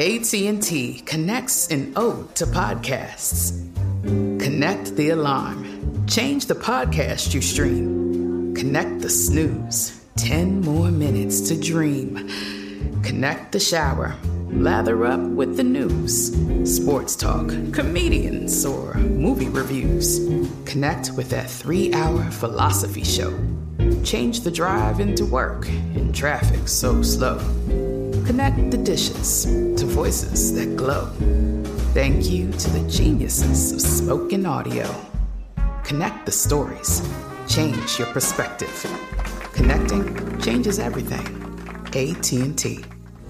AT&T connects an ode to podcasts. Connect the alarm. Change the podcast you stream. Connect the snooze. 10 more minutes to dream. Connect the shower. Lather up with the news. Sports talk, comedians, or movie reviews. Connect with that 3-hour philosophy show. Change the drive into work in traffic so slow. Connect the dishes to voices that glow. Thank you to the geniuses of spoken audio. Connect the stories. Change your perspective. Connecting changes everything. AT&T.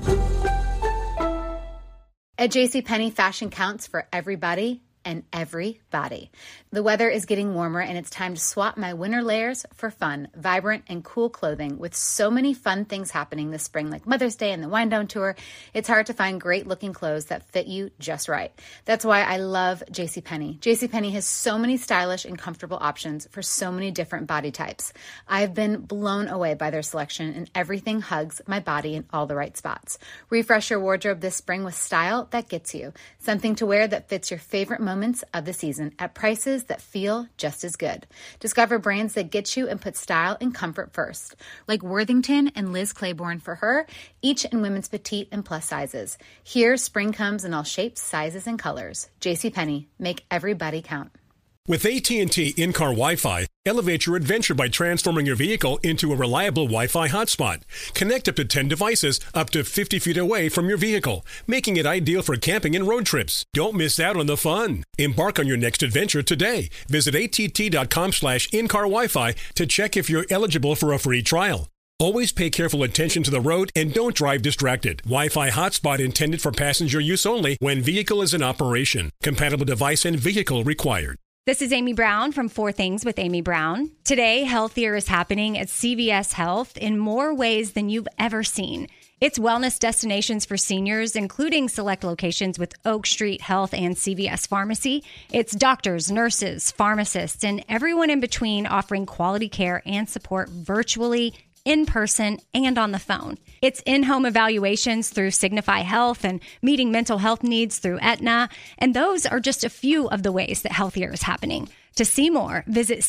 At JCPenney, fashion counts for everybody and everybody. The weather is getting warmer and it's time to swap my winter layers for fun, vibrant, and cool clothing. With so many fun things happening this spring, like Mother's Day and the Wind Down Tour, it's hard to find great looking clothes that fit you just right. That's why I love JCPenney. JCPenney has so many stylish and comfortable options for so many different body types. I've been blown away by their selection, and everything hugs my body in all the right spots. Refresh your wardrobe this spring with style that gets you. Something to wear that fits your favorite moments of the season at prices that feel just as good. Discover brands that get you and put style and comfort first, like Worthington and Liz Claiborne for her, each in women's petite and plus sizes. Here, spring comes in all shapes, sizes, and colors. JCPenney, make everybody count. With AT&T in-car Wi-Fi, elevate your adventure by transforming your vehicle into a reliable Wi-Fi hotspot. Connect up to 10 devices up to 50 feet away from your vehicle, making it ideal for camping and road trips. Don't miss out on the fun. Embark on your next adventure today. Visit att.com/in-car Wi-Fi to check if you're eligible for a free trial. Always pay careful attention to the road and don't drive distracted. Wi-Fi hotspot intended for passenger use only when vehicle is in operation. Compatible device and vehicle required. This is Amy Brown from 4 Things with Amy Brown. Today, healthier is happening at CVS Health in more ways than you've ever seen. It's wellness destinations for seniors, including select locations with Oak Street Health and CVS Pharmacy. It's doctors, nurses, pharmacists, and everyone in between offering quality care and support virtually, in person, and on the phone. It's in-home evaluations through Signify Health and meeting mental health needs through Aetna. And those are just a few of the ways that healthier is happening. To see more, visit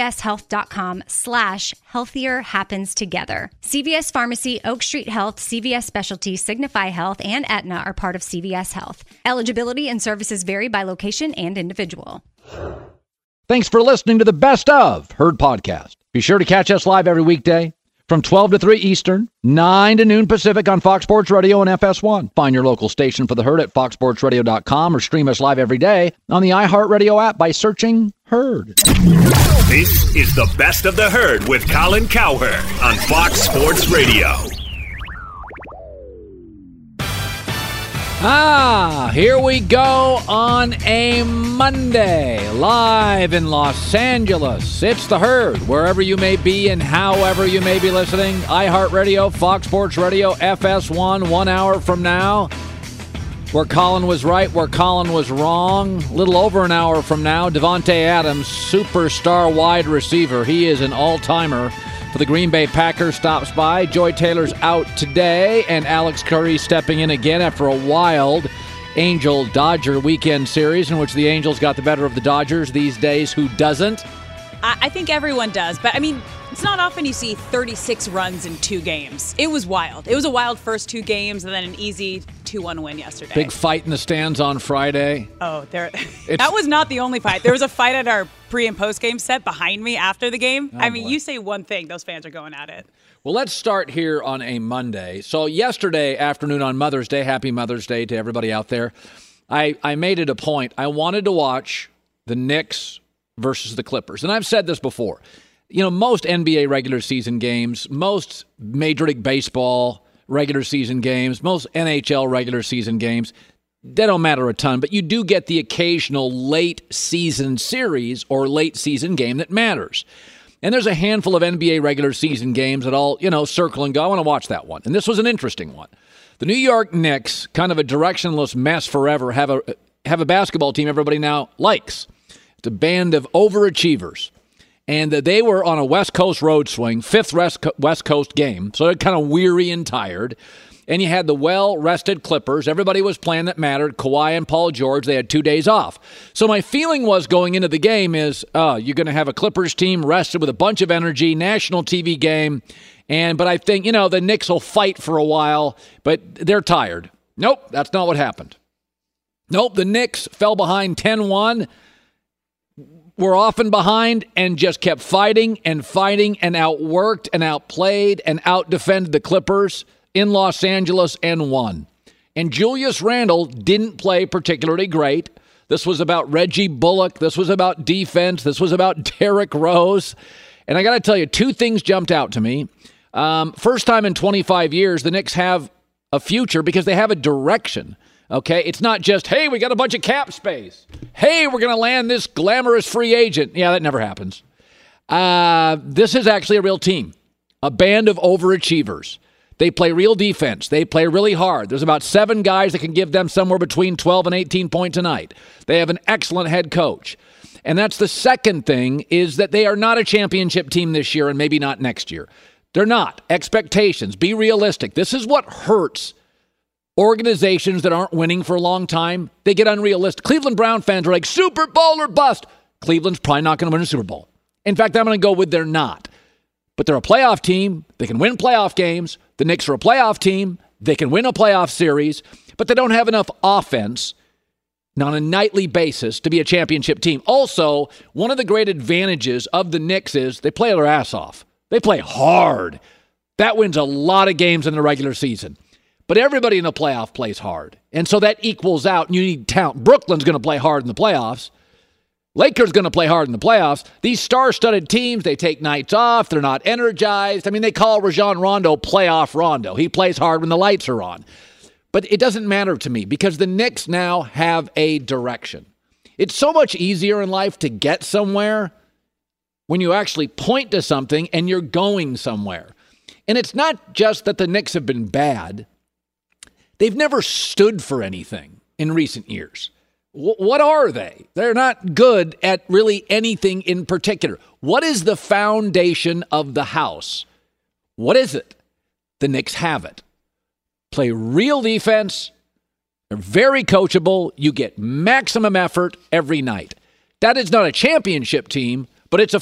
cvshealth.com/healthier happens together. CVS Pharmacy, Oak Street Health, CVS Specialty, Signify Health, and Aetna are part of CVS Health. Eligibility and services vary by location and individual. Thanks for listening to the Best of Herd podcast. Be sure to catch us live every weekday from 12 to 3 Eastern, 9 to noon Pacific on Fox Sports Radio and FS1. Find your local station for the Herd at foxsportsradio.com or stream us live every day on the iHeartRadio app by searching Herd. This is the Best of the Herd with Colin Cowherd on Fox Sports Radio. Here we go on a Monday, live in Los Angeles. It's the Herd, wherever you may be and however you may be listening. iHeartRadio, Fox Sports Radio, FS1, 1 hour from now. Where Colin was right, where Colin was wrong. A little over an hour from now, Davante Adams, superstar wide receiver. He is an all-timer for the Green Bay Packers, stops by. Joy Taylor's out today, and Alex Curry stepping in again after a wild Angel-Dodger weekend series in which the Angels got the better of the Dodgers these days. Who doesn't? I think everyone does, but I mean, it's not often you see 36 runs in 2 games. It was wild. It was a wild first 2 games and then an easy 2-1 win yesterday. Big fight in the stands on Friday. Oh, that was not the only fight. There was a fight at our pre- and post-game set behind me after the game. Oh, I mean, boy. You say one thing, those fans are going at it. Well, let's start here on a Monday. So yesterday afternoon on Mother's Day, happy Mother's Day to everybody out there, I made it a point. I wanted to watch the Knicks versus the Clippers. And I've said this before. You know, most NBA regular season games, most Major League Baseball regular season games, most NHL regular season games, they don't matter a ton, but you do get the occasional late season series or late season game that matters. And there's a handful of NBA regular season games that all, circle and go. I want to watch that one. And this was an interesting one. The New York Knicks, kind of a directionless mess forever, have a basketball team everybody now likes. It's a band of overachievers. And they were on a West Coast road swing, 5th West Coast game, so they're kind of weary and tired. and you had the well-rested Clippers. Everybody was playing that mattered. Kawhi and Paul George, they had 2 days off. So my feeling was going into the game is, you're going to have a Clippers team rested with a bunch of energy, national TV game, but I think, the Knicks will fight for a while, but they're tired. Nope, that's not what happened. Nope, the Knicks fell behind 10-1, were often behind, and just kept fighting and outworked and outplayed and outdefended the Clippers in Los Angeles and won. And Julius Randle didn't play particularly great. This was about Reggie Bullock. This was about defense. This was about Derrick Rose. And I got to tell you, 2 things jumped out to me. First time in 25 years, the Knicks have a future because they have a direction. Okay, it's not just, hey, we got a bunch of cap space. Hey, we're going to land this glamorous free agent. Yeah, that never happens. This is actually a real team, a band of overachievers. They play real defense. They play really hard. There's about 7 guys that can give them somewhere between 12 and 18 points a night. They have an excellent head coach. And that's the second thing, is that they are not a championship team this year and maybe not next year. They're not. Expectations. Be realistic. This is what hurts organizations that aren't winning for a long time. They get unrealistic. Cleveland Brown fans are like, Super Bowl or bust. Cleveland's probably not going to win a Super Bowl. In fact, I'm going to go with they're not. But they're a playoff team. They can win playoff games. The Knicks are a playoff team. They can win a playoff series, but they don't have enough offense on a nightly basis to be a championship team. Also, one of the great advantages of the Knicks is they play their ass off. They play hard. That wins a lot of games in the regular season. But everybody in the playoff plays hard. And so that equals out. You need talent. Brooklyn's going to play hard in the playoffs. Lakers going to play hard in the playoffs. These star-studded teams, they take nights off. They're not energized. I mean, they call Rajon Rondo playoff Rondo. He plays hard when the lights are on. But it doesn't matter to me because the Knicks now have a direction. It's so much easier in life to get somewhere when you actually point to something and you're going somewhere. And it's not just that the Knicks have been bad. They've never stood for anything in recent years. What are they? They're not good at really anything in particular. What is the foundation of the house? What is it? The Knicks have it. Play real defense. They're very coachable. You get maximum effort every night. That is not a championship team, but it's a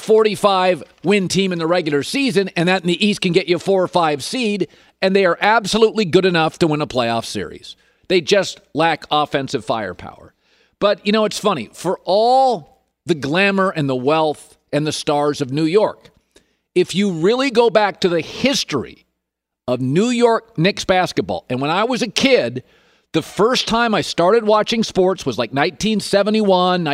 45-win team in the regular season, and that in the East can get you a 4 or 5 seed, and they are absolutely good enough to win a playoff series. They just lack offensive firepower. But, it's funny. For all the glamour and the wealth and the stars of New York, if you really go back to the history of New York Knicks basketball, and when I was a kid, the first time I started watching sports was like 1971,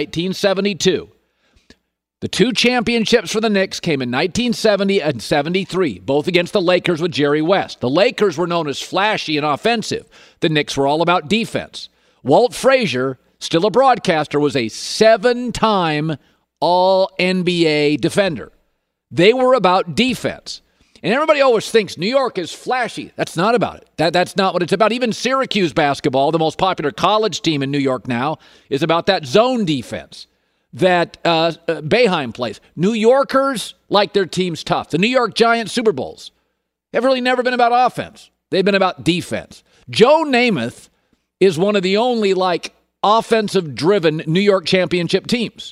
1972. The 2 championships for the Knicks came in 1970 and 73, both against the Lakers with Jerry West. The Lakers were known as flashy and offensive. The Knicks were all about defense. Walt Frazier, still a broadcaster, was a 7-time All-NBA defender. They were about defense. And everybody always thinks New York is flashy. That's not about it. That's not what it's about. Even Syracuse basketball, the most popular college team in New York now, is about that zone defense that Boeheim plays. New Yorkers like their teams tough. The New York Giants Super Bowls have really never been about offense. They've been about defense. Joe Namath is one of the only offensive-driven New York championship teams.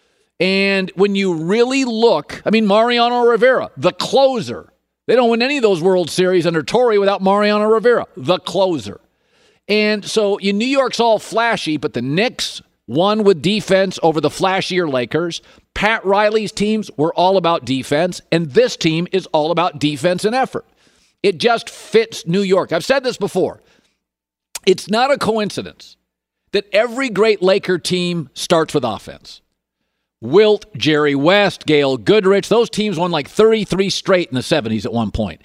And when you really look, Mariano Rivera, the closer. They don't win any of those World Series under Torrey without Mariano Rivera, the closer. And so New York's all flashy, but the Knicks won with defense over the flashier Lakers. Pat Riley's teams were all about defense, and this team is all about defense and effort. It just fits New York. I've said this before. It's not a coincidence that every great Laker team starts with offense. Wilt, Jerry West, Gail Goodrich, those teams won like 33 straight in the 70s at one point.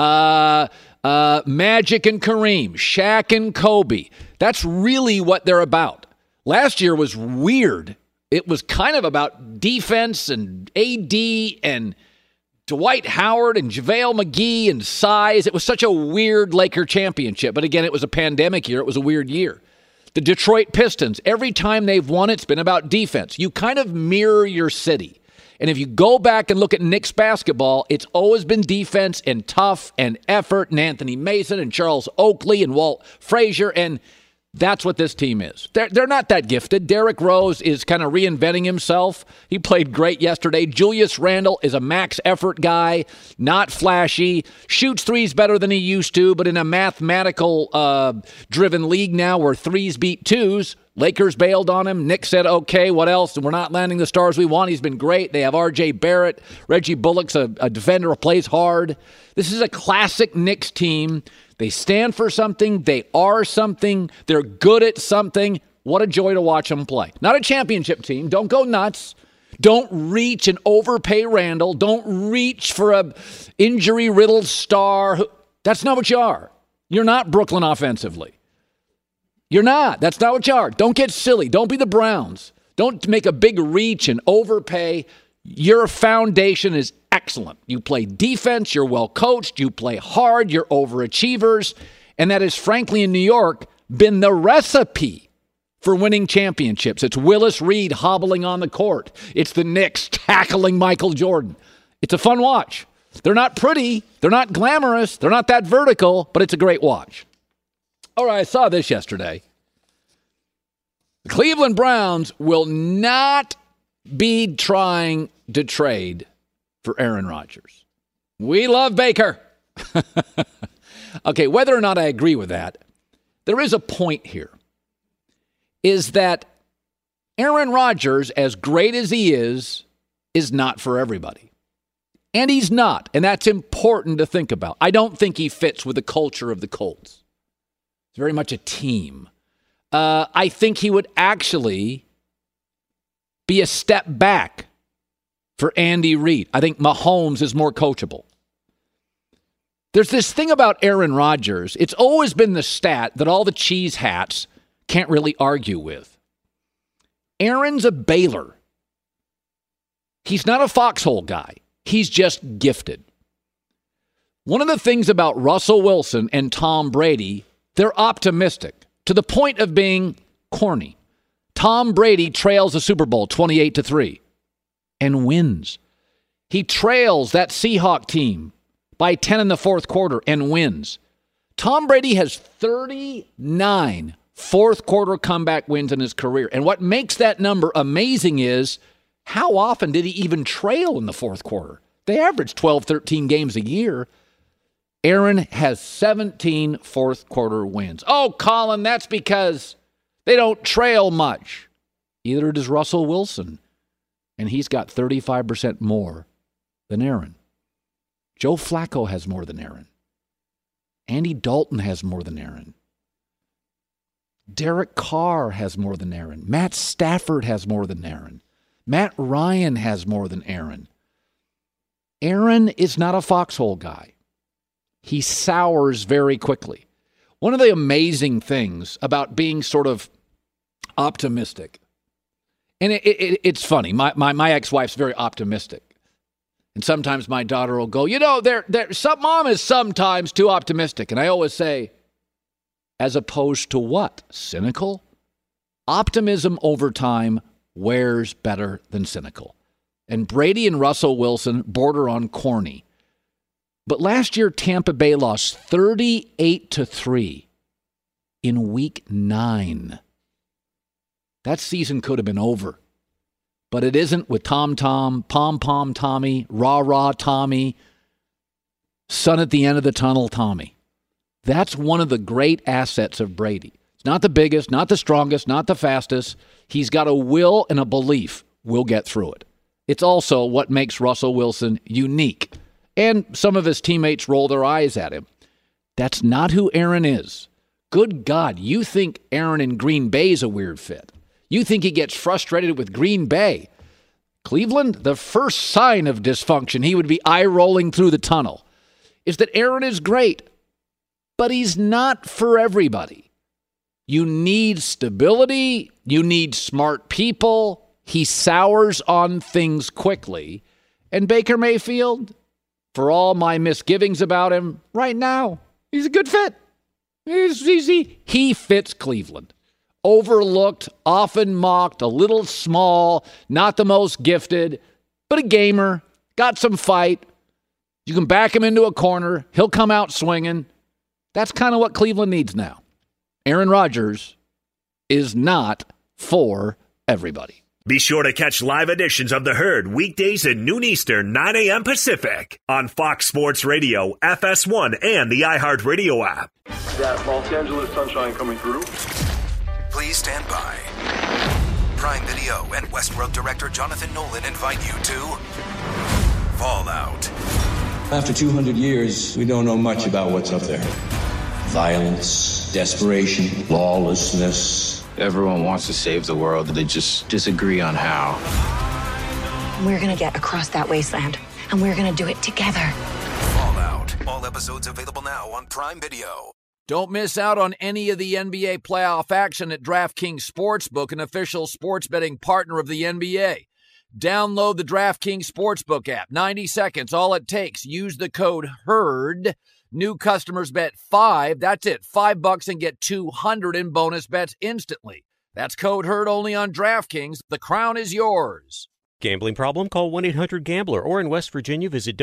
Magic and Kareem, Shaq and Kobe. That's really what they're about. Last year was weird. It was kind of about defense and AD and Dwight Howard and JaVale McGee and size. It was such a weird Laker championship. But again, it was a pandemic year. It was a weird year. The Detroit Pistons, every time they've won, it's been about defense. You kind of mirror your city. And if you go back and look at Knicks basketball, it's always been defense and tough and effort and Anthony Mason and Charles Oakley and Walt Frazier, and that's what this team is. They're not that gifted. Derrick Rose is kind of reinventing himself. He played great yesterday. Julius Randle is a max effort guy, not flashy, shoots threes better than he used to, but in a mathematical driven league now where threes beat twos, Lakers bailed on him. Nick said, okay, what else? We're not landing the stars we want. He's been great. They have R.J. Barrett. Reggie Bullock's a defender who plays hard. This is a classic Knicks team. They stand for something. They are something. They're good at something. What a joy to watch them play. Not a championship team. Don't go nuts. Don't reach and overpay Randall. Don't reach for a injury-riddled star. That's not what you are. You're not Brooklyn offensively. You're not. That's not what you are. Don't get silly. Don't be the Browns. Don't make a big reach and overpay. Your foundation is excellent. You play defense. You're well coached. You play hard. You're overachievers. And that has, frankly, in New York, been the recipe for winning championships. It's Willis Reed hobbling on the court. It's the Knicks tackling Michael Jordan. It's a fun watch. They're not pretty. They're not glamorous. They're not that vertical, but it's a great watch. All right, I saw this yesterday. The Cleveland Browns will not be trying to trade for Aaron Rodgers. We love Baker. Okay, whether or not I agree with that, there is a point here. Is that Aaron Rodgers, as great as he is not for everybody. And he's not, and that's important to think about. I don't think he fits with the culture of the Colts. It's very much a team. I think he would actually be a step back for Andy Reid. I think Mahomes is more coachable. There's this thing about Aaron Rodgers. It's always been the stat that all the cheese hats can't really argue with. Aaron's a Baylor. He's not a foxhole guy. He's just gifted. One of the things about Russell Wilson and Tom Brady, they're optimistic to the point of being corny. Tom Brady trails the Super Bowl 28-3 and wins. He trails that Seahawk team by 10 in the fourth quarter and wins. Tom Brady has 39 fourth quarter comeback wins in his career. And what makes that number amazing is how often did he even trail in the fourth quarter? They average 12, 13 games a year. Aaron has 17 fourth quarter wins. Oh, Colin, that's because they don't trail much. Either does Russell Wilson, and he's got 35% more than Aaron. Joe Flacco has more than Aaron. Andy Dalton has more than Aaron. Derek Carr has more than Aaron. Matt Stafford has more than Aaron. Matt Ryan has more than Aaron. Aaron is not a foxhole guy. He sours very quickly. One of the amazing things about being sort of optimistic, and it's funny, my ex-wife's very optimistic. And sometimes my daughter will go, mom is sometimes too optimistic. And I always say, as opposed to what? Cynical? Optimism over time wears better than cynical. And Brady and Russell Wilson border on corny. But last year, Tampa Bay lost 38-3 in week 9. That season could have been over. But it isn't with Tom, Pom-Pom Tommy, Rah-Rah Tommy, sun at the end of the tunnel Tommy. That's one of the great assets of Brady. It's not the biggest, not the strongest, not the fastest. He's got a will and a belief we'll get through it. It's also what makes Russell Wilson unique. And some of his teammates roll their eyes at him. That's not who Aaron is. Good God, you think Aaron in Green Bay is a weird fit. You think he gets frustrated with Green Bay. Cleveland, the first sign of dysfunction, he would be eye-rolling through the tunnel, is that Aaron is great, but he's not for everybody. You need stability. You need smart people. He sours on things quickly. And Baker Mayfield, for all my misgivings about him, right now, he's a good fit. He fits Cleveland. Overlooked, often mocked, a little small, not the most gifted. but a gamer, got some fight. You can back him into a corner. He'll come out swinging. That's kind of what Cleveland needs now. Aaron Rodgers is not for everybody. Be sure to catch live editions of The Herd weekdays at noon Eastern, 9 a.m. Pacific on Fox Sports Radio, FS1, and the iHeartRadio app. That Los Angeles sunshine coming through. Please stand by. Prime Video and Westworld director Jonathan Nolan invite you to Fallout. After 200 years, we don't know much about what's up there. Violence, desperation, lawlessness. Everyone wants to save the world, they just disagree on how. We're gonna get across that wasteland, and we're gonna do it together. Fallout. All episodes available now on Prime Video. Don't miss out on any of the NBA playoff action at DraftKings Sportsbook, an official sports betting partner of the NBA. Download the DraftKings Sportsbook app. 90 seconds, all it takes. Use the code HERD. New customers bet $5. That's it, $5 and get $200 in bonus bets instantly. That's code HERD only on DraftKings. The crown is yours. Gambling problem? Call 1-800-GAMBLER. Or in West Virginia, visit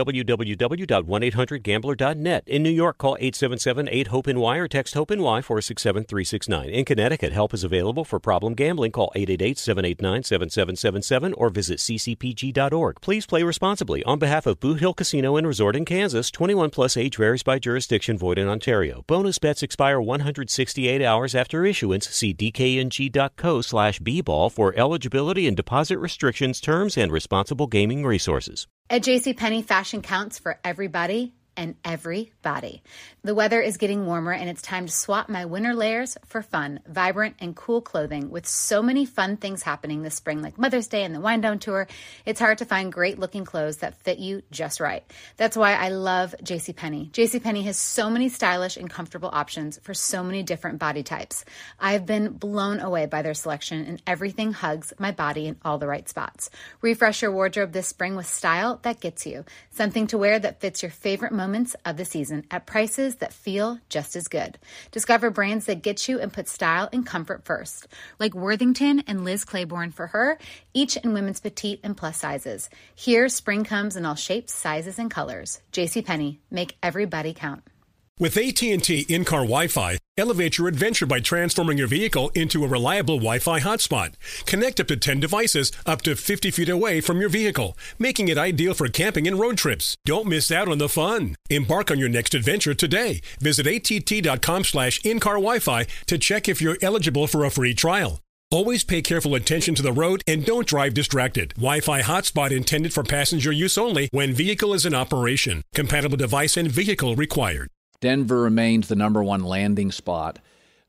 www.1800gambler.net. In New York, call 877-8-HOPE-NY or text HOPE-NY 467-369. In Connecticut, help is available for problem gambling. Call 888-789-7777 or visit ccpg.org. Please play responsibly. On behalf of Boot Hill Casino and Resort in Kansas, 21 plus age varies by jurisdiction, void in Ontario. Bonus bets expire 168 hours after issuance. See dkng.co/bball for eligibility and deposit restrictions, terms, and responsible gaming resources. At JCPenney, fashion counts for everybody and everybody. The weather is getting warmer, and it's time to swap my winter layers for fun, vibrant, and cool clothing. With so many fun things happening this spring, like Mother's Day and the Wind Down Tour, it's hard to find great-looking clothes that fit you just right. That's why I love JCPenney. JCPenney has so many stylish and comfortable options for so many different body types. I've been blown away by their selection, and everything hugs my body in all the right spots. Refresh your wardrobe this spring with style that gets you. Something to wear that fits your favorite moments of the season at prices that feel just as good. Discover brands that get you and put style and comfort first, like Worthington and Liz Claiborne for her, each in women's petite and plus sizes. Here, spring comes in all shapes, sizes, and colors. JCPenney, make everybody count. With AT&T in-car Wi-Fi, elevate your adventure by transforming your vehicle into a reliable Wi-Fi hotspot. Connect up to 10 devices up to 50 feet away from your vehicle, making it ideal for camping and road trips. Don't miss out on the fun. Embark on your next adventure today. Visit att.com/in-car Wi-Fi to check if you're eligible for a free trial. Always pay careful attention to the road and don't drive distracted. Wi-Fi hotspot intended for passenger use only when vehicle is in operation. Compatible device and vehicle required. Denver remains the number one landing spot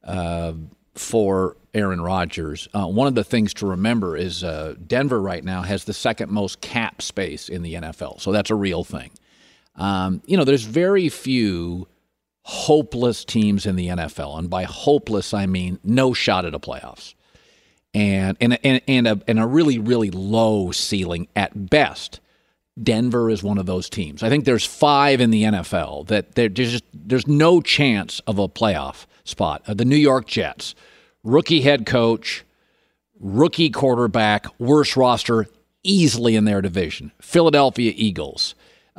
for Aaron Rodgers. One of the things to remember is Denver right now has the second most cap space in the NFL, so that's a real thing. There's very few hopeless teams in the NFL, and by hopeless I mean no shot at the playoffs, and a really, really low ceiling at best. Denver is one of those teams. I think there's 5 in the NFL that there's no chance of a playoff spot. The New York Jets, rookie head coach, rookie quarterback, worst roster easily in their division. Philadelphia Eagles,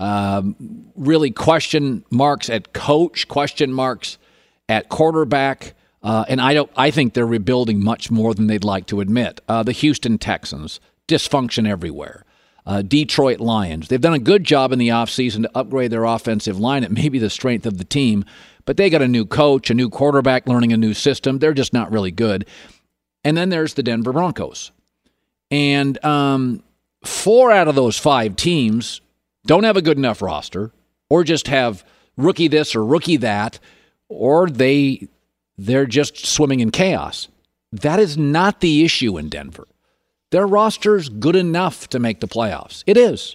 really question marks at coach, question marks at quarterback, and I think they're rebuilding much more than they'd like to admit. The Houston Texans, dysfunction everywhere. Detroit Lions. They've done a good job in the offseason to upgrade their offensive line. It may be the strength of the team, but they got a new coach, a new quarterback, learning a new system. They're just not really good. And then there's the Denver Broncos. And 4 out of those 5 teams don't have a good enough roster, or just have rookie this or rookie that, or they're just swimming in chaos. That is not the issue in Denver. Their roster's good enough to make the playoffs. It is.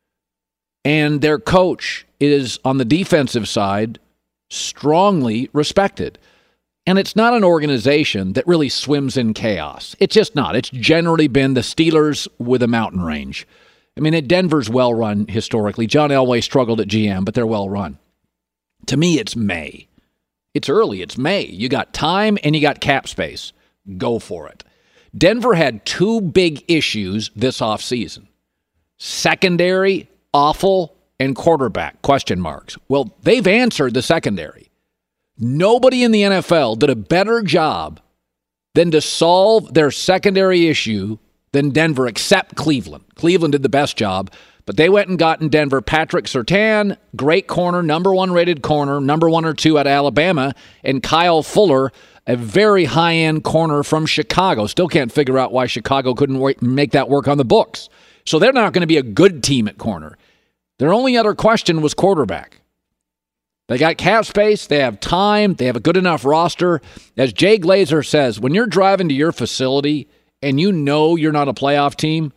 And their coach is, on the defensive side, strongly respected. And it's not an organization that really swims in chaos. It's just not. It's generally been the Steelers with a mountain range. I mean, Denver's well-run historically. John Elway struggled at GM, but they're well-run. To me, it's May. It's early. It's May. You got time and you got cap space. Go for it. Denver had 2 big issues this offseason. Secondary, awful, and quarterback, question marks. Well, they've answered the secondary. Nobody in the NFL did a better job than to solve their secondary issue than Denver, except Cleveland. Cleveland did the best job, but they went and got in Denver Patrick Surtain, great corner, number 1 rated corner, number 1 or 2 at Alabama, and Kyle Fuller, a very high-end corner from Chicago. Still can't figure out why Chicago couldn't make that work on the books. So they're not going to be a good team at corner. Their only other question was quarterback. They got cap space, they have time, they have a good enough roster. As Jay Glazer says, when you're driving to your facility and you know you're not a playoff team,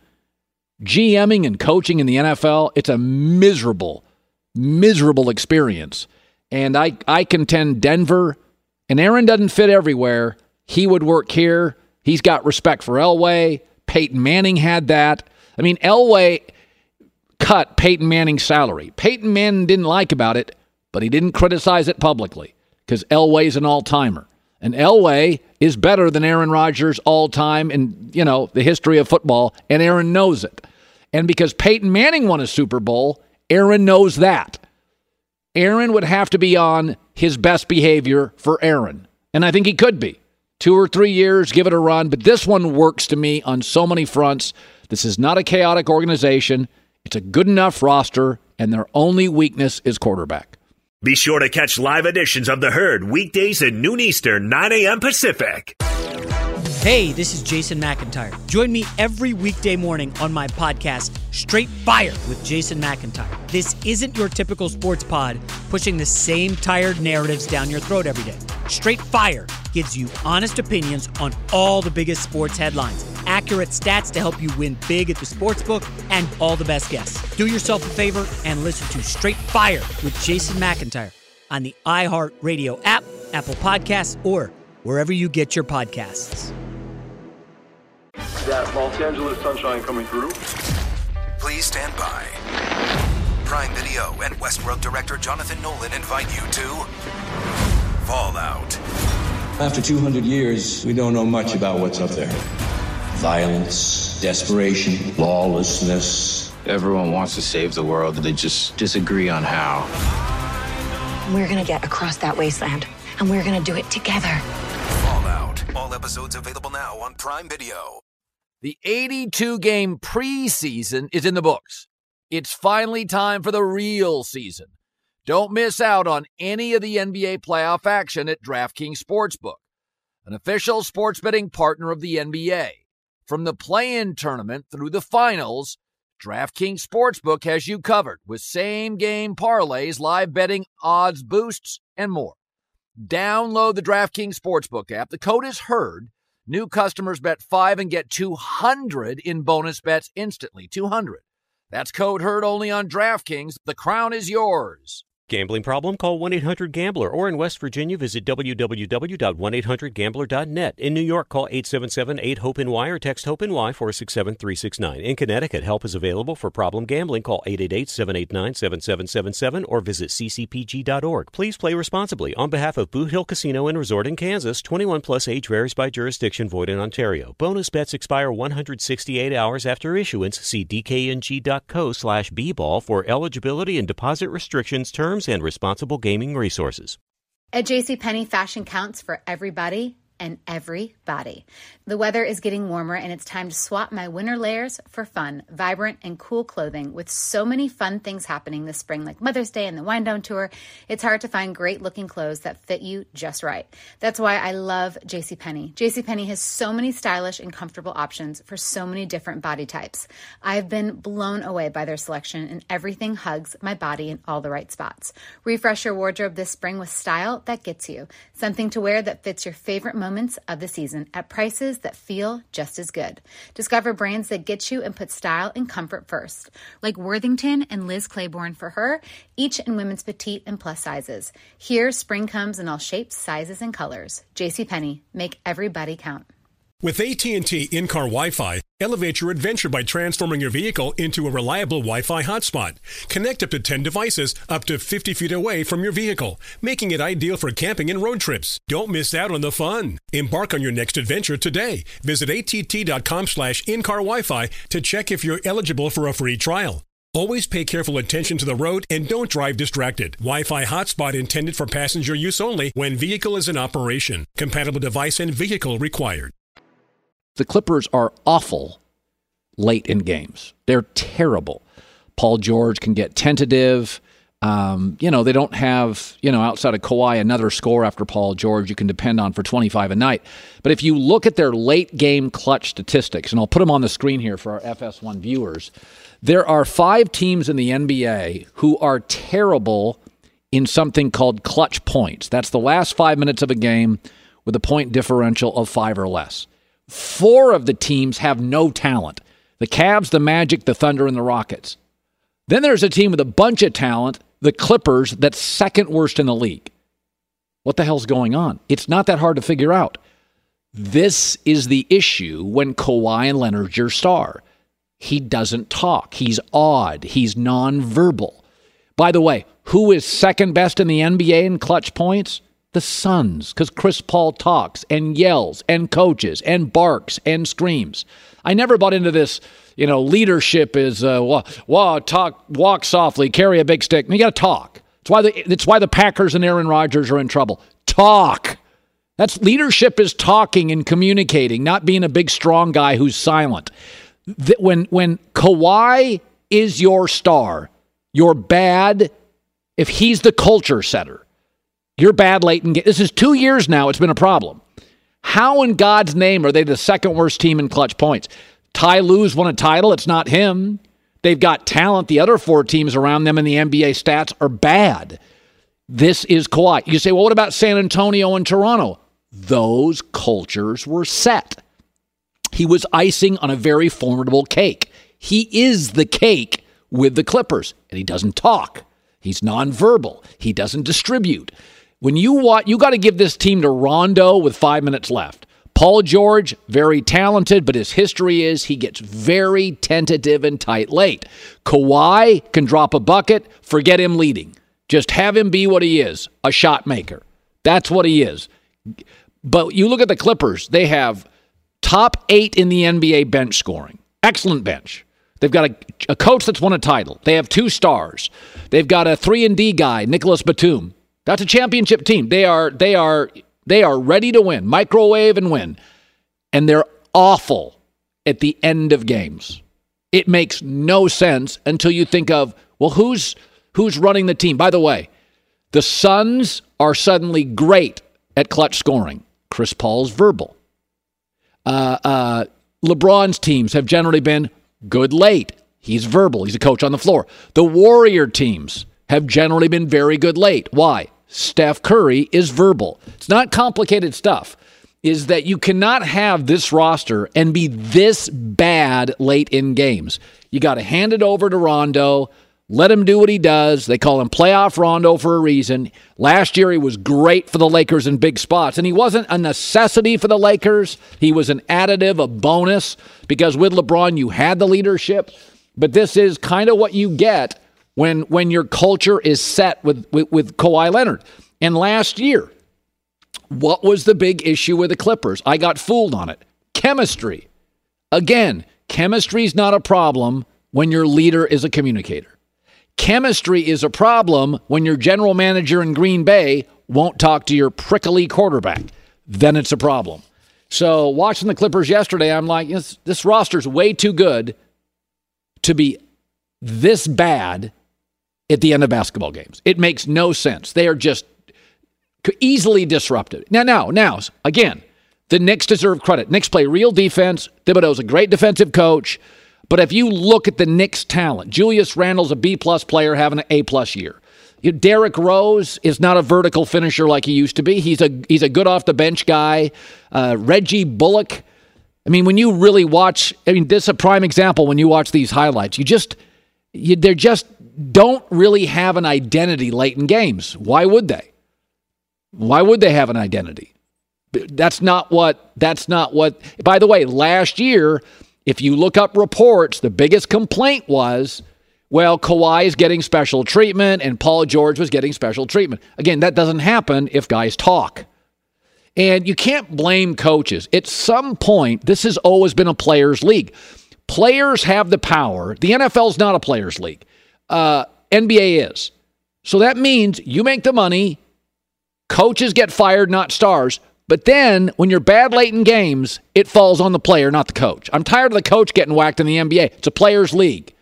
GMing and coaching in the NFL, it's a miserable, miserable experience. And I contend Denver, and Aaron doesn't fit everywhere. He would work here. He's got respect for Elway. Peyton Manning had that. I mean, Elway cut Peyton Manning's salary. Peyton Manning didn't like about it, but he didn't criticize it publicly because Elway's an all-timer. And Elway is better than Aaron Rodgers all-time in, the history of football, and Aaron knows it. And because Peyton Manning won a Super Bowl, Aaron knows that. Aaron would have to be on his best behavior for Aaron. And I think he could be. 2 or 3 years, give it a run. But this one works to me on so many fronts. This is not a chaotic organization. It's a good enough roster, and their only weakness is quarterback. Be sure to catch live editions of The Herd weekdays at noon Eastern, 9 a.m. Pacific. Hey, this is Jason McIntyre. Join me every weekday morning on my podcast, Straight Fire with Jason McIntyre. This isn't your typical sports pod pushing the same tired narratives down your throat every day. Straight Fire gives you honest opinions on all the biggest sports headlines, accurate stats to help you win big at the sportsbook, and all the best guests. Do yourself a favor and listen to Straight Fire with Jason McIntyre on the iHeartRadio app, Apple Podcasts, or wherever you get your podcasts. That Los Angeles sunshine coming through. Please stand by. Prime Video and Westworld director Jonathan Nolan invite you to Fallout. After 200 years, we don't know much about what's up there. Violence, desperation, lawlessness. Everyone wants to save the world, they just disagree on how. We're gonna get across that wasteland, and we're gonna do it together. Fallout. All episodes available now on Prime Video. The 82-game preseason is in the books. It's finally time for the real season. Don't miss out on any of the NBA playoff action at DraftKings Sportsbook, an official sports betting partner of the NBA. From the play-in tournament through the finals, DraftKings Sportsbook has you covered with same-game parlays, live betting, odds boosts, and more. Download the DraftKings Sportsbook app. The code is HERD. New customers bet $5 and get $200 in bonus bets instantly. $200. That's code HERD only on DraftKings. The crown is yours. Gambling problem? Call 1-800-GAMBLER. Or in West Virginia, visit www.1800gambler.net. In New York, call 877-8-HOPE-NY or text HOPE-NY 467-369. In Connecticut, help is available for problem gambling. Call 888-789-7777 or visit ccpg.org. Please play responsibly. On behalf of Boot Hill Casino and Resort in Kansas, 21 plus age varies by jurisdiction, void in Ontario. Bonus bets expire 168 hours after issuance. See dkng.co/bball for eligibility and deposit restrictions, terms, and responsible gaming resources. At JCPenney, fashion counts for everybody and everybody. The weather is getting warmer, and it's time to swap my winter layers for fun, vibrant, and cool clothing. With so many fun things happening this spring, like Mother's Day and the Wind Down Tour, it's hard to find great-looking clothes that fit you just right. That's why I love JCPenney. JCPenney has so many stylish and comfortable options for so many different body types. I've been blown away by their selection, and everything hugs my body in all the right spots. Refresh your wardrobe this spring with style that gets you. Something to wear that fits your favorite moments of the season at prices that feel just as good. Discover brands that get you and put style and comfort first, like Worthington and Liz Claiborne for her, each in women's petite and plus sizes. Here, spring comes in all shapes, sizes, and colors. JCPenney, make everybody count. With AT&T in-car Wi-Fi, elevate your adventure by transforming your vehicle into a reliable Wi-Fi hotspot. Connect up to 10 devices up to 50 feet away from your vehicle, making it ideal for camping and road trips. Don't miss out on the fun. Embark on your next adventure today. Visit att.com/in-car Wi-Fi to check if you're eligible for a free trial. Always pay careful attention to the road and don't drive distracted. Wi-Fi hotspot intended for passenger use only when vehicle is in operation. Compatible device and vehicle required. The Clippers are awful late in games. They're terrible. Paul George can get tentative. They don't have, outside of Kawhi, another scorer after Paul George you can depend on for 25 a night. But if you look at their late game clutch statistics, and I'll put them on the screen here for our FS1 viewers, there are 5 teams in the NBA who are terrible in something called clutch points. That's the last 5 minutes of a game with a point differential of 5 or less. 4 of the teams have no talent. The Cavs, the Magic, the Thunder, and the Rockets. Then there's a team with a bunch of talent, the Clippers, that's second worst in the league. What the hell's going on? It's not that hard to figure out. This is the issue when Kawhi Leonard's your star. He doesn't talk. He's odd. He's nonverbal. By the way, who is second best in the NBA in clutch points? The Suns, because Chris Paul talks and yells and coaches and barks and screams. I never bought into this, leadership is, talk, walk softly, carry a big stick. You got to talk. It's why the Packers and Aaron Rodgers are in trouble. Talk. Leadership is talking and communicating, not being a big, strong guy who's silent. When Kawhi is your star, you're bad if he's the culture setter. You're bad late in game. This is 2 years now. It's been a problem. How in God's name are they the second worst team in clutch points? Ty Lue's won a title. It's not him. They've got talent. The other 4 teams around them in the NBA stats are bad. This is Kawhi. You say, well, what about San Antonio and Toronto? Those cultures were set. He was icing on a very formidable cake. He is the cake with the Clippers, and he doesn't talk. He's nonverbal. He doesn't distribute. When you got to give this team to Rondo with 5 minutes left. Paul George, very talented, but his history is he gets very tentative and tight late. Kawhi can drop a bucket, forget him leading. Just have him be what he is, a shot maker. That's what he is. But you look at the Clippers, they have top 8 in the NBA bench scoring. Excellent bench. They've got a coach that's won a title. They have 2 stars. They've got a 3-and-D guy, Nicholas Batum. That's a championship team. They are ready to win, microwave and win. And they're awful at the end of games. It makes no sense until you think of, well, who's running the team? By the way, the Suns are suddenly great at clutch scoring. Chris Paul's verbal. LeBron's teams have generally been good late. He's verbal. He's a coach on the floor. The Warrior teams have generally been very good late. Why? Steph Curry is verbal. It's not complicated stuff. Is that you cannot have this roster and be this bad late in games. You got to hand it over to Rondo, let him do what he does. They call him playoff Rondo for a reason. Last year he was great for the Lakers in big spots, and he wasn't a necessity for the Lakers. He was an additive, a bonus, because with LeBron you had the leadership. But this is kind of what you get when your culture is set with Kawhi Leonard. And last year, what was the big issue with the Clippers? I got fooled on it. Chemistry. Again, chemistry is not a problem when your leader is a communicator. Chemistry is a problem when your general manager in Green Bay won't talk to your prickly quarterback. Then it's a problem. So watching the Clippers yesterday, I'm like, this roster's way too good to be this bad at the end of basketball games. It makes no sense. They are just easily disrupted. Now, again, the Knicks deserve credit. Knicks play real defense. Thibodeau's a great defensive coach. But if you look at the Knicks' talent, Julius Randle's a B-plus player having an A-plus year. Derrick Rose is not a vertical finisher like he used to be. He's a good off-the-bench guy. Reggie Bullock. I mean, when you really watch, this is a prime example when you watch these highlights. They just don't really have an identity late in games. Why would they? Why would they have an identity? That's not what, by the way, last year, if you look up reports, the biggest complaint was, well, Kawhi is getting special treatment and Paul George was getting special treatment. Again, that doesn't happen if guys talk. And you can't blame coaches. At some point, this has always been a players' league. Players have the power. The NFL's not a players' league. NBA is. So that means you make the money, coaches get fired, not stars. But then when you're bad late in games, it falls on the player, not the coach. I'm tired of the coach getting whacked in the NBA. It's a players' league.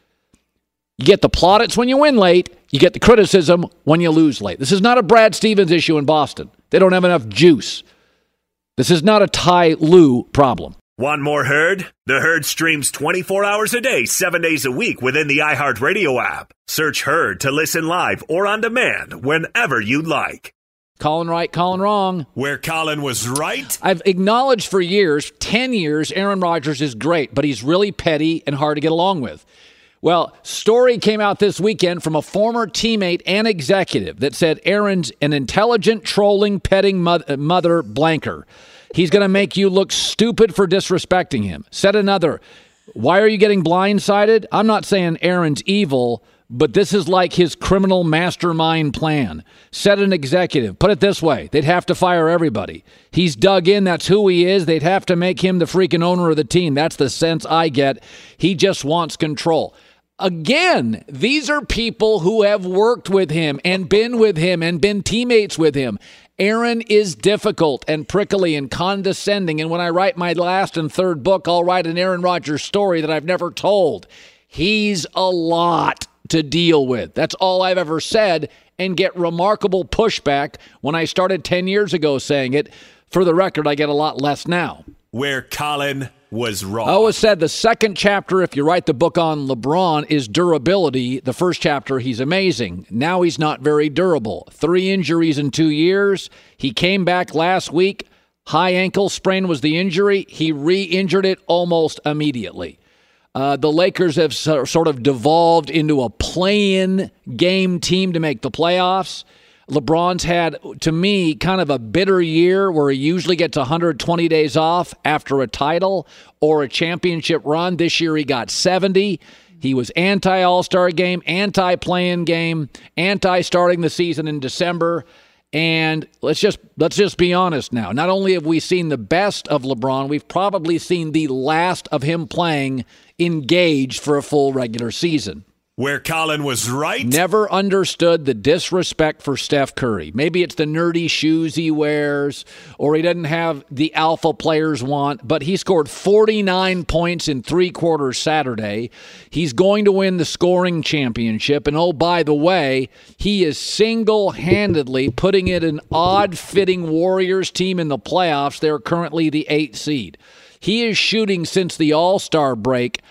You get the plaudits when you win late. You get the criticism when you lose late. This is not a Brad Stevens issue in Boston. They don't have enough juice. This is not a Ty Lue problem. Want more Herd? The Herd streams 24 hours a day, 7 days a week within the iHeartRadio app. Search Herd to listen live or on demand whenever you like. Colin right, Colin wrong. Where Colin was right? I've acknowledged for years, 10 years, Aaron Rodgers is great, but he's really petty and hard to get along with. Well, story came out this weekend from a former teammate and executive that said Aaron's an intelligent, trolling, petting mother blanker. He's going to make you look stupid for disrespecting him. Said another, why are you getting blindsided? I'm not saying Aaron's evil, but this is like his criminal mastermind plan. Said an executive, put it this way, they'd have to fire everybody. He's dug in, that's who he is. They'd have to make him the freaking owner of the team. That's the sense I get. He just wants control. Again, these are people who have worked with him and been with him and been teammates with him. Aaron is difficult and prickly and condescending, and when I write my last and third book, I'll write an Aaron Rodgers story that I've never told. He's a lot to deal with. That's all I've ever said, and get remarkable pushback when I started 10 years ago saying it. For the record, I get a lot less now. Where Colin was wrong. I always said the second chapter, if you write the book on LeBron, is durability. The first chapter, he's amazing. Now he's not very durable. 3 injuries in 2 years. He came back last week. High ankle sprain was the injury. He re-injured it almost immediately. The Lakers have sort of devolved into a play-in game team to make the playoffs. LeBron's had, to me, kind of a bitter year where he usually gets 120 days off after a title or a championship run. This year he got 70. He was anti-All-Star game, anti-play-in game, anti-starting the season in December. And let's just be honest now. Not only have we seen the best of LeBron, we've probably seen the last of him playing engaged for a full regular season. Where Colin was right. Never understood the disrespect for Steph Curry. Maybe it's the nerdy shoes he wears, or he doesn't have the alpha players want, but he scored 49 points in 3 quarters Saturday. He's going to win the scoring championship. And oh, by the way, he is single-handedly putting in an odd-fitting Warriors team in the playoffs. They're currently the 8th seed. He is shooting since the All-Star break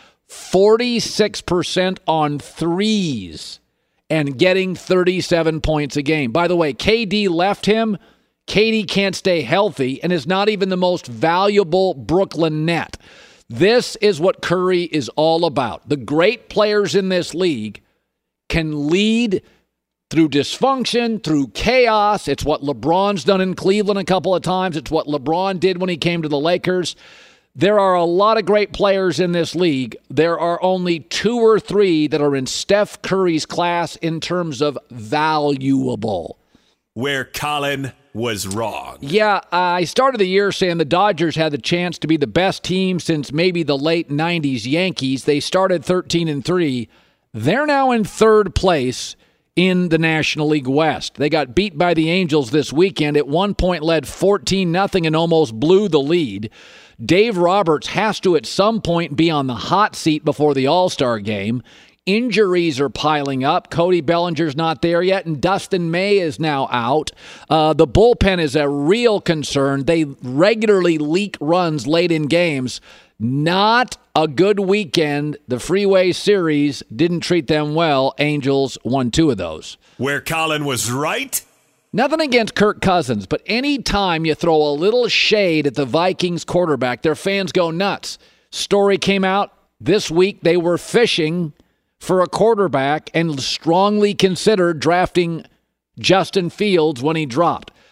46% on threes and getting 37 points a game. By the way, KD left him. KD can't stay healthy and is not even the most valuable Brooklyn net. This is what Curry is all about. The great players in this league can lead through dysfunction, through chaos. It's what LeBron's done in Cleveland a couple of times. It's what LeBron did when he came to the Lakers. There are a lot of great players in this league. There are only 2 or 3 that are in Steph Curry's class in terms of valuable. Where Colin was wrong. Yeah, I started the year saying the Dodgers had the chance to be the best team since maybe the late 90s Yankees. They started 13-3. They're now in 3rd place in the National League West. They got beat by the Angels this weekend. At one point led 14-0 and almost blew the lead. Dave Roberts has to at some point be on the hot seat before the All-Star game. Injuries are piling up. Cody Bellinger's not there yet, and Dustin May is now out. The bullpen is a real concern. They regularly leak runs late in games. Not a good weekend. The Freeway Series didn't treat them well. Angels won 2 of those. Where Colin was right. Nothing against Kirk Cousins, but any time you throw a little shade at the Vikings quarterback, their fans go nuts. Story came out this week. They were fishing for a quarterback and strongly considered drafting Justin Fields when he dropped.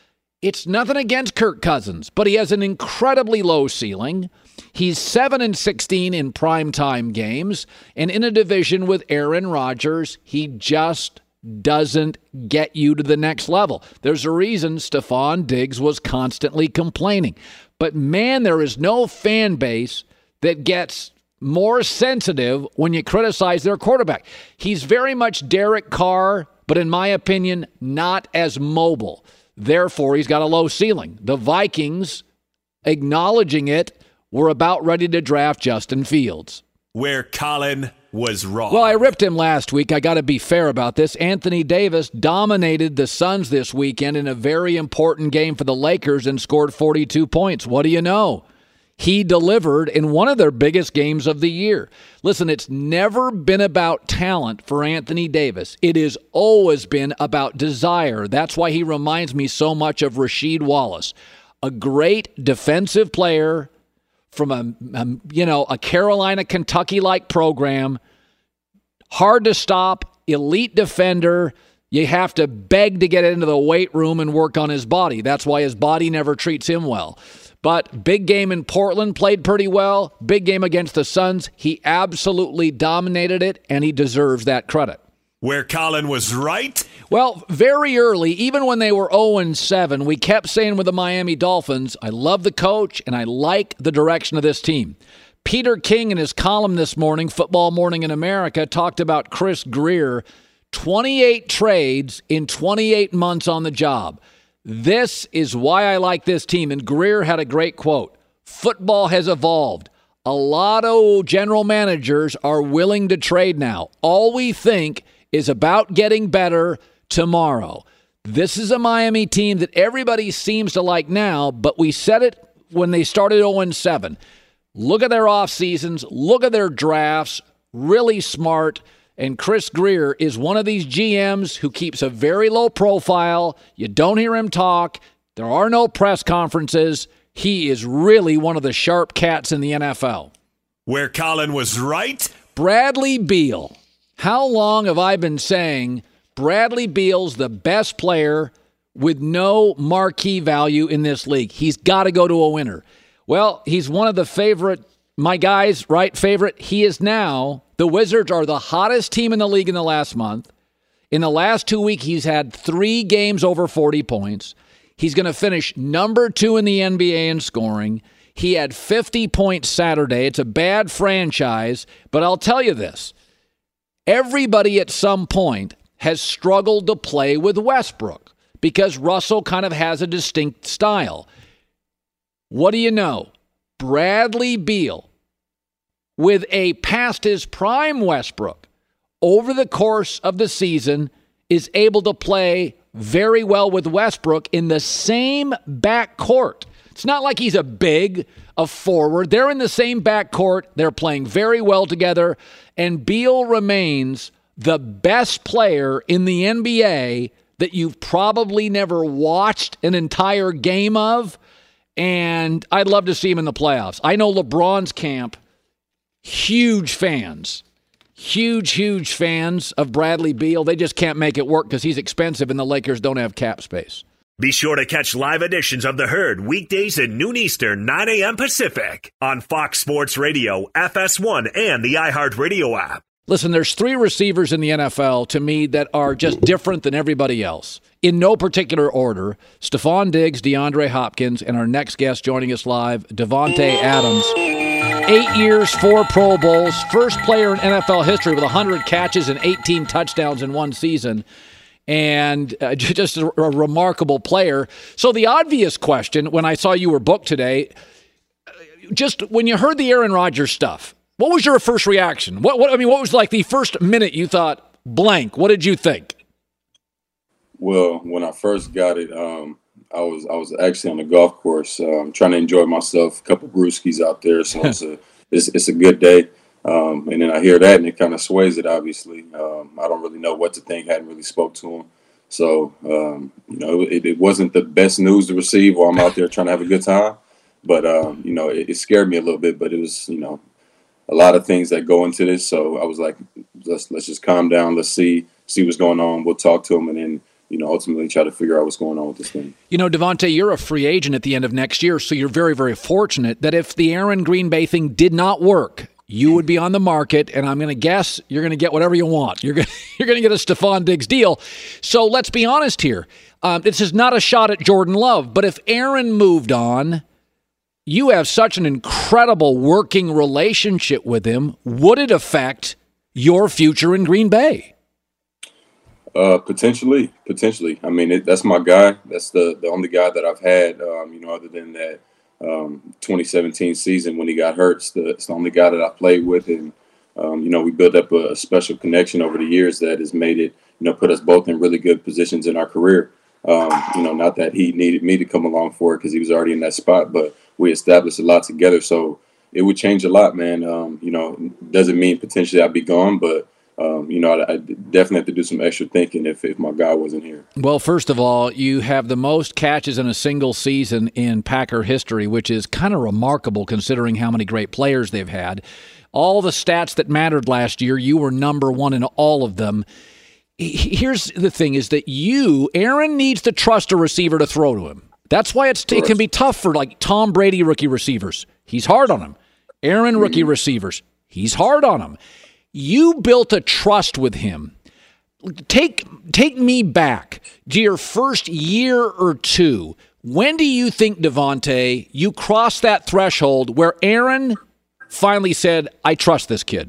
It's nothing against Kirk Cousins, but he has an incredibly low ceiling. He's 7-16 in primetime games, and in a division with Aaron Rodgers, he just doesn't get you to the next level. There's a reason Stephon Diggs was constantly complaining. But man, there is no fan base that gets more sensitive when you criticize their quarterback. He's very much Derek Carr, but in my opinion, not as mobile. Therefore, he's got a low ceiling. The Vikings, acknowledging it, were about ready to draft Justin Fields. Where Colin was wrong. Well, I ripped him last week. I got to be fair about this. Anthony Davis dominated the Suns this weekend in a very important game for the Lakers and scored 42 points. What do you know? He delivered in one of their biggest games of the year. Listen, it's never been about talent for Anthony Davis. It has always been about desire. That's why he reminds me so much of Rasheed Wallace, a great defensive player from a Carolina, Kentucky-like program, hard to stop, elite defender. You have to beg to get into the weight room and work on his body. That's why his body never treats him well. But big game in Portland, played pretty well. Big game against the Suns. He absolutely dominated it, and he deserves that credit. Where Colin was right? Well, very early, even when they were 0-7, we kept saying with the Miami Dolphins, I love the coach and I like the direction of this team. Peter King, in his column this morning, Football Morning in America, talked about Chris Grier, 28 trades in 28 months on the job. This is why I like this team. And Grier had a great quote. Football has evolved. A lot of general managers are willing to trade now. All we think is about getting better tomorrow. This is a Miami team that everybody seems to like now, but we said it when they started 0-7. Look at their off seasons. Look at their drafts. Really smart. And Chris Grier is one of these GMs who keeps a very low profile. You don't hear him talk. There are no press conferences. He is really one of the sharp cats in the NFL. Where Colin was right? Bradley Beal. How long have I been saying Bradley Beal's the best player with no marquee value in this league? He's got to go to a winner. Well, he's one of the favorite, my guys, right, favorite. He is now, the Wizards are the hottest team in the league in the last month. In the last 2 weeks, he's had 3 games over 40 points. He's going to finish number 2 in the NBA in scoring. He had 50 points Saturday. It's a bad franchise, but I'll tell you this. Everybody at some point has struggled to play with Westbrook because Russell kind of has a distinct style. What do you know? Bradley Beal, with a past his prime Westbrook, over the course of the season, is able to play very well with Westbrook in the same backcourt. It's not like he's a forward. They're in the same backcourt. They're playing very well together. And Beal remains the best player in the NBA that you've probably never watched an entire game of. And I'd love to see him in the playoffs. I know LeBron's camp, huge fans of Bradley Beal. They just can't make it work because he's expensive and the Lakers don't have cap space. Be sure to catch live editions of The Herd weekdays at noon Eastern, 9 a.m. Pacific on Fox Sports Radio, FS1, and the iHeartRadio app. Listen, there's 3 receivers in the NFL to me that are just different than everybody else. In no particular order, Stephon Diggs, DeAndre Hopkins, and our next guest joining us live, Davante Adams. 8 years, 4 Pro Bowls, first player in NFL history with 100 catches and 18 touchdowns in one season. And just a remarkable player. So the obvious question when I saw you were booked today, just when you heard the Aaron Rodgers stuff, what was your first reaction? What was like the first minute you thought, blank? What did you think? Well, when I first got it, I was actually on the golf course trying to enjoy myself, a couple brewskis out there. So it's a good day. And then I hear that, and it kind of sways it, obviously. I don't really know what to think. Hadn't really spoke to him. So, it wasn't the best news to receive while I'm out there trying to have a good time. But, it scared me a little bit. But it was, a lot of things that go into this. So I was like, let's just calm down. Let's see what's going on. We'll talk to him and then ultimately try to figure out what's going on with this thing. Davante, you're a free agent at the end of next year, so you're very, very fortunate that if the Aaron Green Bay thing did not work, you would be on the market, and I'm going to guess you're going to get whatever you want. You're going to get a Stephon Diggs deal. So let's be honest here. This is not a shot at Jordan Love, but if Aaron moved on, you have such an incredible working relationship with him. Would it affect your future in Green Bay? Potentially. I mean, that's my guy. That's the only guy that I've had, other than that 2017 season when he got hurt. It's the only guy that I played with. And, we built up a special connection over the years that has made it, put us both in really good positions in our career. Not that he needed me to come along for it because he was already in that spot, but we established a lot together. So it would change a lot, man. Doesn't mean potentially I'd be gone, but I definitely have to do some extra thinking if my guy wasn't here. Well, first of all, you have the most catches in a single season in Packer history, which is kind of remarkable considering how many great players they've had. All the stats that mattered last year, you were number one in all of them. Here's the thing is that Aaron needs to trust a receiver to throw to him. That's why it can be tough for like Tom Brady rookie receivers. He's hard on him. Aaron rookie receivers. He's hard on him. You built a trust with him. Take me back to your first year or two. When do you think, Davante, you crossed that threshold where Aaron finally said, I trust this kid?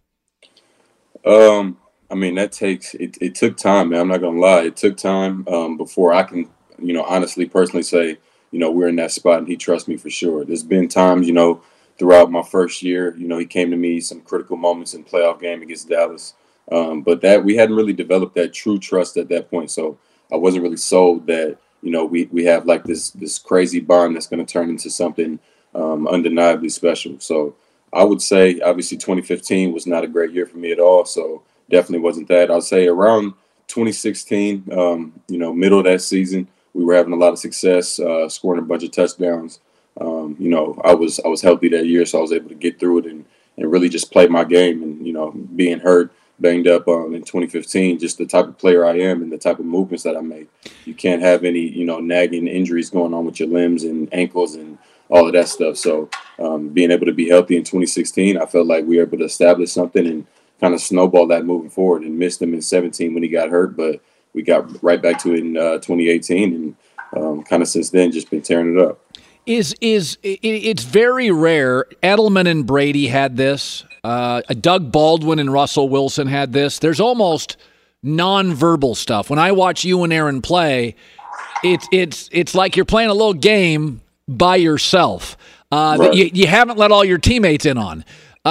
I mean, it took time, man. I'm not going to lie. It took time before I can, honestly, personally say, we're in that spot and he trusts me for sure. There's been times, throughout my first year, he came to me some critical moments in playoff game against Dallas. But that we hadn't really developed that true trust at that point. So I wasn't really sold that, we have like this crazy bond that's going to turn into something undeniably special. So I would say, obviously, 2015 was not a great year for me at all. So definitely wasn't that. I'll say around 2016, middle of that season, we were having a lot of success, scoring a bunch of touchdowns. I was healthy that year, so I was able to get through it and really just play my game. And, being hurt, banged up in 2015, just the type of player I am and the type of movements that I make. You can't have any, nagging injuries going on with your limbs and ankles and all of that stuff. So being able to be healthy in 2016, I felt like we were able to establish something and kind of snowball that moving forward, and missed him in 17 when he got hurt. But we got right back to it in 2018 and kind of since then just been tearing it up. It's very rare. Edelman and Brady had this. Doug Baldwin and Russell Wilson had this. There's almost nonverbal stuff. When I watch you and Aaron play, it's like you're playing a little game by yourself that you haven't let all your teammates in on.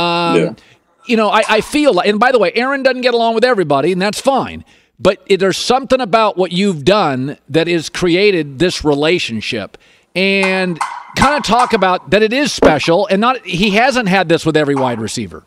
I feel like, and by the way, Aaron doesn't get along with everybody, and that's fine. But there's something about what you've done that has created this relationship. And kind of talk about that it is special, and he hasn't had this with every wide receiver.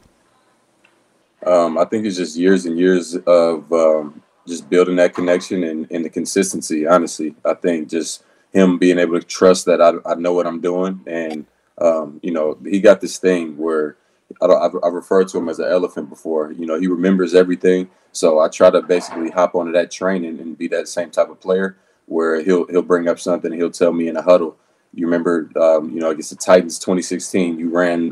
I think it's just years and years of just building that connection and the consistency, honestly. I think just him being able to trust that I know what I'm doing. And, he got this thing where I referred to him as an elephant before. He remembers everything. So I try to basically hop onto that train and be that same type of player where he'll bring up something and he'll tell me in a huddle. You remember, against the Titans 2016, you ran,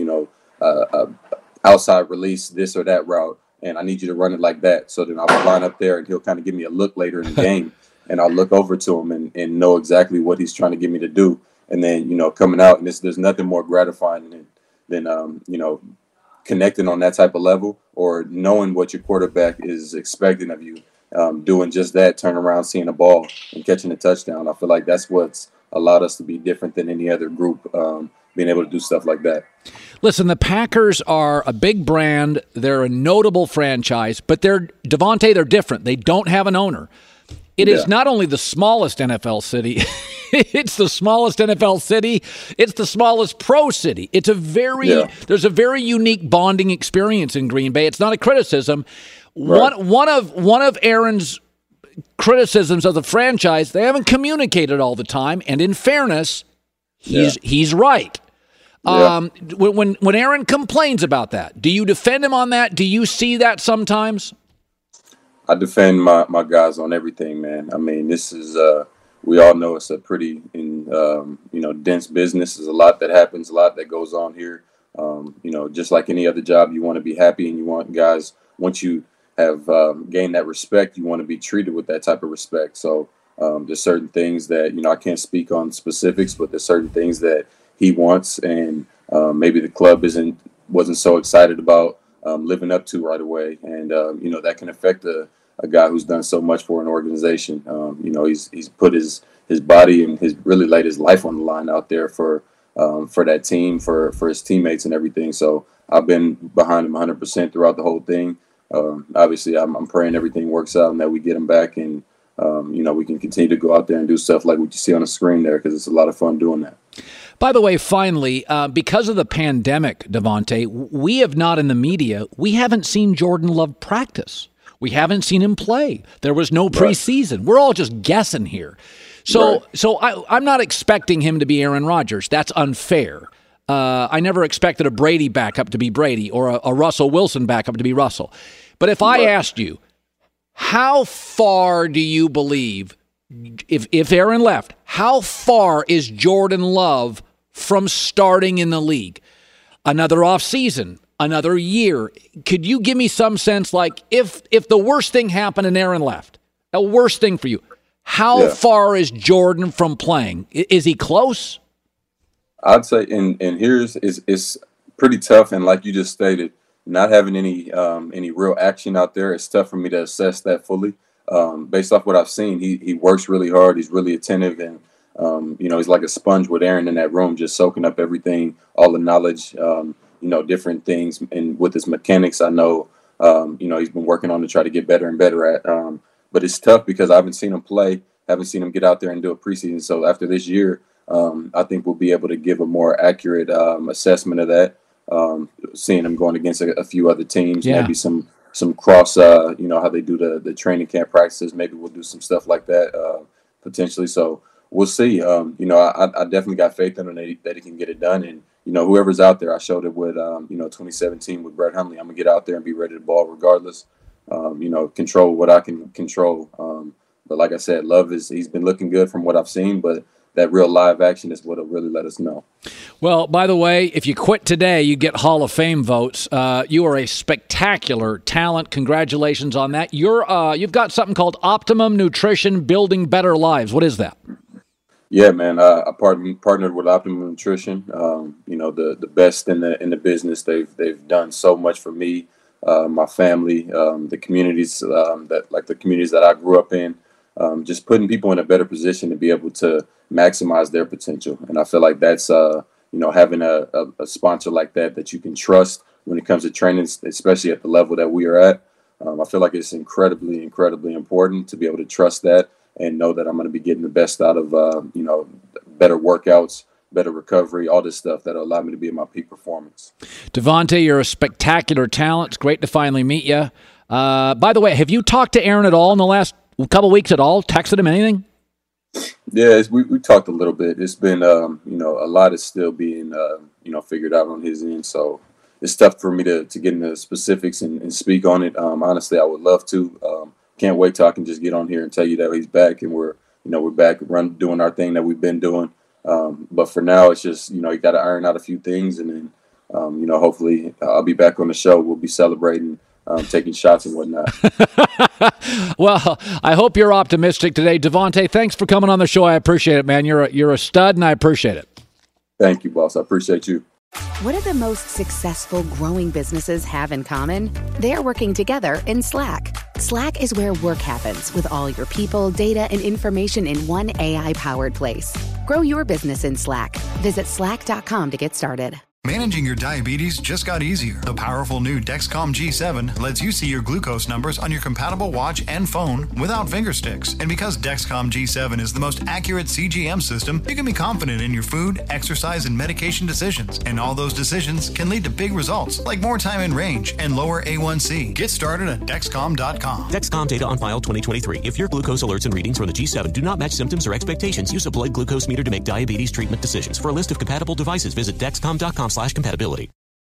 outside release, this or that route, and I need you to run it like that. So then I'll line up there and he'll kind of give me a look later in the game, and I'll look over to him and know exactly what he's trying to get me to do. And then, coming out, and there's nothing more gratifying than connecting on that type of level or knowing what your quarterback is expecting of you. Doing just that, turn around, seeing a ball and catching a touchdown. I feel like that's what's allowed us to be different than any other group, being able to do stuff like that. Listen, the Packers are a big brand. They're a notable franchise, but they're different. They don't have an owner. It is not only the smallest NFL city, it's the smallest NFL city, it's the smallest pro city. It's there's a very unique bonding experience in Green Bay. It's not a criticism. Right. One of Aaron's criticisms of the franchise, they haven't communicated all the time, and in fairness, he's right. Yeah. When Aaron complains about that, do you defend him on that? Do you see that sometimes? I defend my guys on everything, man. I mean, this is we all know it's a pretty dense business. There's a lot that happens, a lot that goes on here. Just like any other job, you want to be happy, and you want guys, once you have gained that respect, you want to be treated with that type of respect. So there's certain things that, I can't speak on specifics, but there's certain things that he wants, and maybe the club wasn't so excited about living up to right away. And, that can affect a guy who's done so much for an organization. He's put his body and really laid his life on the line out there for that team, for his teammates and everything. So I've been behind him 100% throughout the whole thing. Obviously, I'm praying everything works out and that we get him back, and we can continue to go out there and do stuff like what you see on the screen there, because it's a lot of fun doing that. By the way, finally, because of the pandemic, Davante, we have not in the media, we haven't seen Jordan Love practice. We haven't seen him play. There was no preseason. Right. We're all just guessing here. So I'm not expecting him to be Aaron Rodgers. That's unfair. I never expected a Brady backup to be Brady or a Russell Wilson backup to be Russell. But if I asked you, how far do you believe, if Aaron left, how far is Jordan Love from starting in the league? Another offseason, another year. Could you give me some sense, like, if the worst thing happened and Aaron left, the worst thing for you, how far is Jordan from playing? Is he close? I'd say, and here's it's pretty tough, and like you just stated, not having any real action out there, it's tough for me to assess that fully. Based off what I've seen, he works really hard. He's really attentive, and he's like a sponge with Aaron in that room, just soaking up everything, all the knowledge, different things. And with his mechanics, I know, he's been working on to try to get better and better at. But it's tough because I haven't seen him play, haven't seen him get out there and do a preseason. So after this year, I think we'll be able to give a more accurate assessment of that. Seeing him going against a few other teams, maybe some cross, how they do the training camp practices. Maybe we'll do some stuff like that potentially. So we'll see. I definitely got faith in him that he can get it done. And, whoever's out there, I showed it with, 2017 with Brett Hundley. I'm going to get out there and be ready to ball regardless. Control what I can control. But like I said, Love he's been looking good from what I've seen, but that real live action is what will really let us know. Well, by the way, if you quit today, you get Hall of Fame votes. You are a spectacular talent. Congratulations on that. You've got something called Optimum Nutrition Building Better Lives. What is that? Yeah, man. I partnered with Optimum Nutrition. The best in the business. They've done so much for me, my family, the communities the communities that I grew up in. Just putting people in a better position to be able to maximize their potential. And I feel like that's, having a sponsor like that you can trust when it comes to training, especially at the level that we are at. I feel like it's incredibly, incredibly important to be able to trust that and know that I'm going to be getting the best out of, better workouts, better recovery, all this stuff that'll allow me to be at my peak performance. Davante, you're a spectacular talent. It's great to finally meet you. By the way, have you talked to Aaron at all in the last couple of weeks at all? Texted him anything? Yeah, we talked a little bit. It's been, a lot is still being, figured out on his end. So it's tough for me to get into specifics and speak on it. Honestly, I would love to. Can't wait till I can just get on here and tell you that he's back and we're back doing our thing that we've been doing. But for now, it's just, you got to iron out a few things. And then, hopefully I'll be back on the show. We'll be celebrating, taking shots and whatnot. Well, I hope you're optimistic today. Davante, thanks for coming on the show. I appreciate it, man. You're a stud, and I appreciate it. Thank you, boss. I appreciate you. What do the most successful growing businesses have in common? They're working together in Slack. Slack is where work happens with all your people, data, and information in one AI-powered place. Grow your business in Slack. Visit slack.com to get started. Managing your diabetes just got easier. The powerful new Dexcom G7 lets you see your glucose numbers on your compatible watch and phone without finger sticks. And because Dexcom G7 is the most accurate CGM system, you can be confident in your food, exercise, and medication decisions. And all those decisions can lead to big results, like more time in range and lower A1C. Get started at Dexcom.com. Dexcom data on file 2023. If your glucose alerts and readings from the G7 do not match symptoms or expectations, use a blood glucose meter to make diabetes treatment decisions. For a list of compatible devices, visit Dexcom.com/compatibility.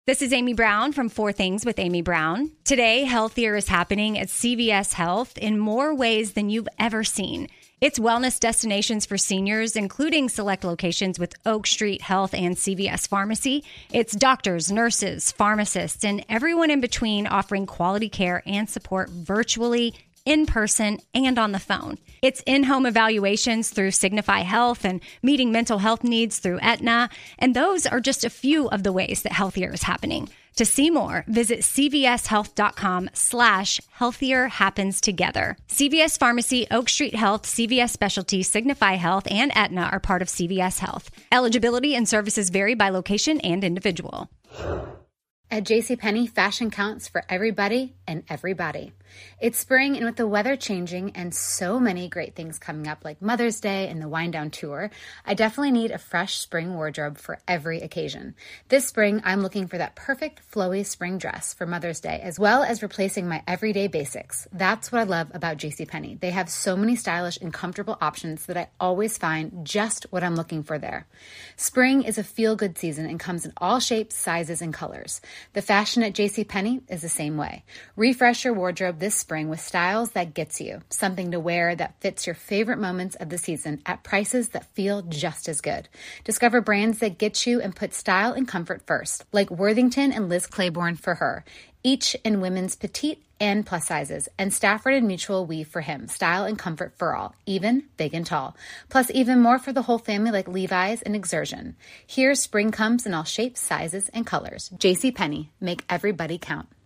This is Amy Brown from 4 Things with Amy Brown. Today, healthier is happening at CVS Health in more ways than you've ever seen. It's wellness destinations for seniors, including select locations with Oak Street Health and CVS Pharmacy. It's doctors, nurses, pharmacists, and everyone in between offering quality care and support virtually, in person, and on the phone. It's in-home evaluations through Signify Health and meeting mental health needs through Aetna. And those are just a few of the ways that healthier is happening. To see more, visit cvshealth.com/healthier happens together. CVS Pharmacy, Oak Street Health, CVS Specialty, Signify Health, and Aetna are part of CVS Health. Eligibility and services vary by location and individual. At JCPenney, fashion counts for everybody and everybody. It's spring, and with the weather changing and so many great things coming up like Mother's Day and the Wind Down Tour, I definitely need a fresh spring wardrobe for every occasion. This spring, I'm looking for that perfect flowy spring dress for Mother's Day, as well as replacing my everyday basics. That's what I love about JCPenney. They have so many stylish and comfortable options that I always find just what I'm looking for there. Spring is a feel-good season and comes in all shapes, sizes, and colors. The fashion at JCPenney is the same way. Refresh your wardrobe this spring with styles that gets you, something to wear that fits your favorite moments of the season at prices that feel just as good. Discover brands that get you and put style and comfort first, like Worthington and Liz Claiborne for her, each in women's petite and plus sizes, and Stafford and Mutual weave for him, style and comfort for all, even big and tall. Plus even more for the whole family like Levi's and Exertion. Here, spring comes in all shapes, sizes, and colors. JCPenney, make everybody count.